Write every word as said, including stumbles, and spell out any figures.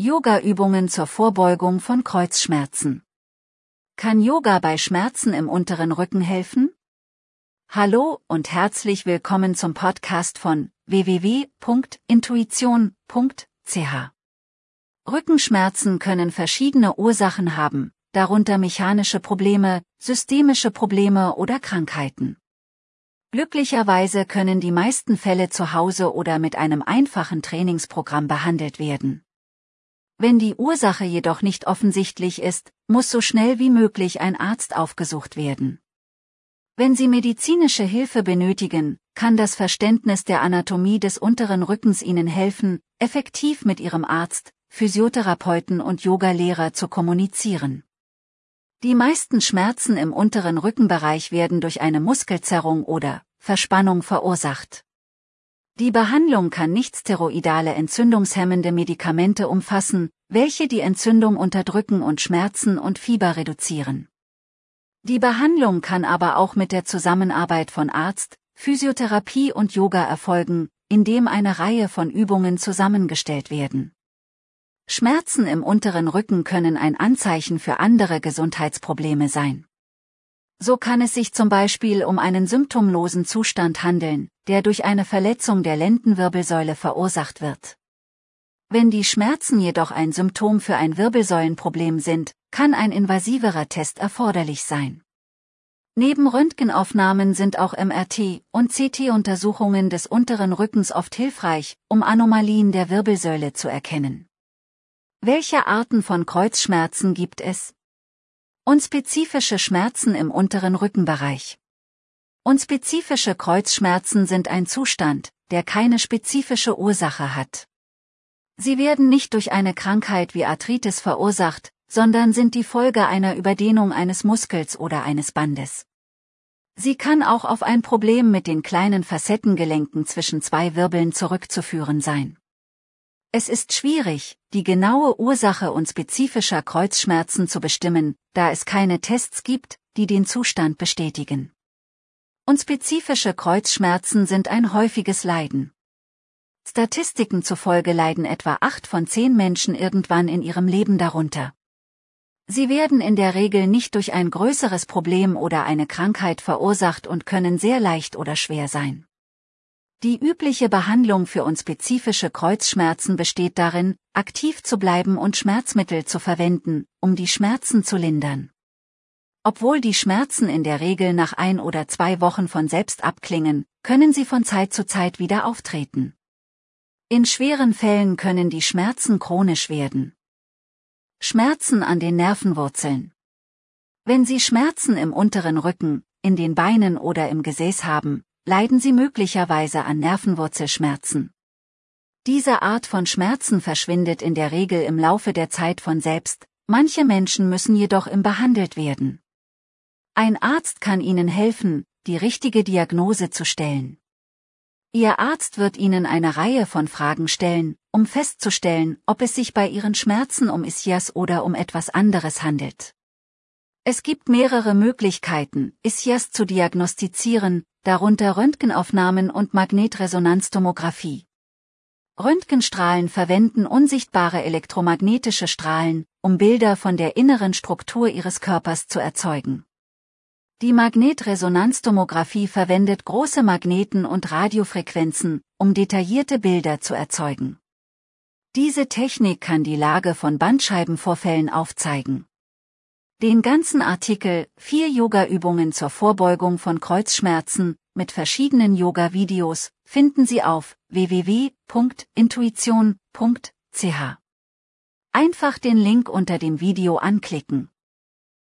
Yoga-Übungen zur Vorbeugung von Kreuzschmerzen. Kann Yoga bei Schmerzen im unteren Rücken helfen? Hallo und herzlich willkommen zum Podcast von w w w punkt intuition punkt c h. Rückenschmerzen können verschiedene Ursachen haben, darunter mechanische Probleme, systemische Probleme oder Krankheiten. Glücklicherweise können die meisten Fälle zu Hause oder mit einem einfachen Trainingsprogramm behandelt werden. Wenn die Ursache jedoch nicht offensichtlich ist, muss so schnell wie möglich ein Arzt aufgesucht werden. Wenn Sie medizinische Hilfe benötigen, kann das Verständnis der Anatomie des unteren Rückens Ihnen helfen, effektiv mit Ihrem Arzt, Physiotherapeuten und Yogalehrer zu kommunizieren. Die meisten Schmerzen im unteren Rückenbereich werden durch eine Muskelzerrung oder Verspannung verursacht. Die Behandlung kann nichtsteroidale entzündungshemmende Medikamente umfassen, welche die Entzündung unterdrücken und Schmerzen und Fieber reduzieren. Die Behandlung kann aber auch mit der Zusammenarbeit von Arzt, Physiotherapie und Yoga erfolgen, indem eine Reihe von Übungen zusammengestellt werden. Schmerzen im unteren Rücken können ein Anzeichen für andere Gesundheitsprobleme sein. So kann es sich zum Beispiel um einen symptomlosen Zustand handeln, der durch eine Verletzung der Lendenwirbelsäule verursacht wird. Wenn die Schmerzen jedoch ein Symptom für ein Wirbelsäulenproblem sind, kann ein invasiverer Test erforderlich sein. Neben Röntgenaufnahmen sind auch M R T- und C T-Untersuchungen des unteren Rückens oft hilfreich, um Anomalien der Wirbelsäule zu erkennen. Welche Arten von Kreuzschmerzen gibt es? Unspezifische Schmerzen im unteren Rückenbereich. Unspezifische Kreuzschmerzen sind ein Zustand, der keine spezifische Ursache hat. Sie werden nicht durch eine Krankheit wie Arthritis verursacht, sondern sind die Folge einer Überdehnung eines Muskels oder eines Bandes. Sie kann auch auf ein Problem mit den kleinen Facettengelenken zwischen zwei Wirbeln zurückzuführen sein. Es ist schwierig, die genaue Ursache unspezifischer Kreuzschmerzen zu bestimmen, da es keine Tests gibt, die den Zustand bestätigen. Unspezifische Kreuzschmerzen sind ein häufiges Leiden. Statistiken zufolge leiden etwa acht von zehn Menschen irgendwann in ihrem Leben darunter. Sie werden in der Regel nicht durch ein größeres Problem oder eine Krankheit verursacht und können sehr leicht oder schwer sein. Die übliche Behandlung für unspezifische Kreuzschmerzen besteht darin, aktiv zu bleiben und Schmerzmittel zu verwenden, um die Schmerzen zu lindern. Obwohl die Schmerzen in der Regel nach ein oder zwei Wochen von selbst abklingen, können sie von Zeit zu Zeit wieder auftreten. In schweren Fällen können die Schmerzen chronisch werden. Schmerzen an den Nervenwurzeln. Wenn Sie Schmerzen im unteren Rücken, in den Beinen oder im Gesäß haben, leiden Sie möglicherweise an Nervenwurzelschmerzen. Diese Art von Schmerzen verschwindet in der Regel im Laufe der Zeit von selbst, manche Menschen müssen jedoch im behandelt werden. Ein Arzt kann Ihnen helfen, die richtige Diagnose zu stellen. Ihr Arzt wird Ihnen eine Reihe von Fragen stellen, um festzustellen, ob es sich bei Ihren Schmerzen um Ischias oder um etwas anderes handelt. Es gibt mehrere Möglichkeiten, Ischias zu diagnostizieren, darunter Röntgenaufnahmen und Magnetresonanztomographie. Röntgenstrahlen verwenden unsichtbare elektromagnetische Strahlen, um Bilder von der inneren Struktur Ihres Körpers zu erzeugen. Die Magnetresonanztomographie verwendet große Magneten und Radiofrequenzen, um detaillierte Bilder zu erzeugen. Diese Technik kann die Lage von Bandscheibenvorfällen aufzeigen. Den ganzen Artikel vier Yoga-Übungen zur Vorbeugung von Kreuzschmerzen mit verschiedenen Yoga-Videos finden Sie auf w w w punkt intuition punkt c h. Einfach den Link unter dem Video anklicken.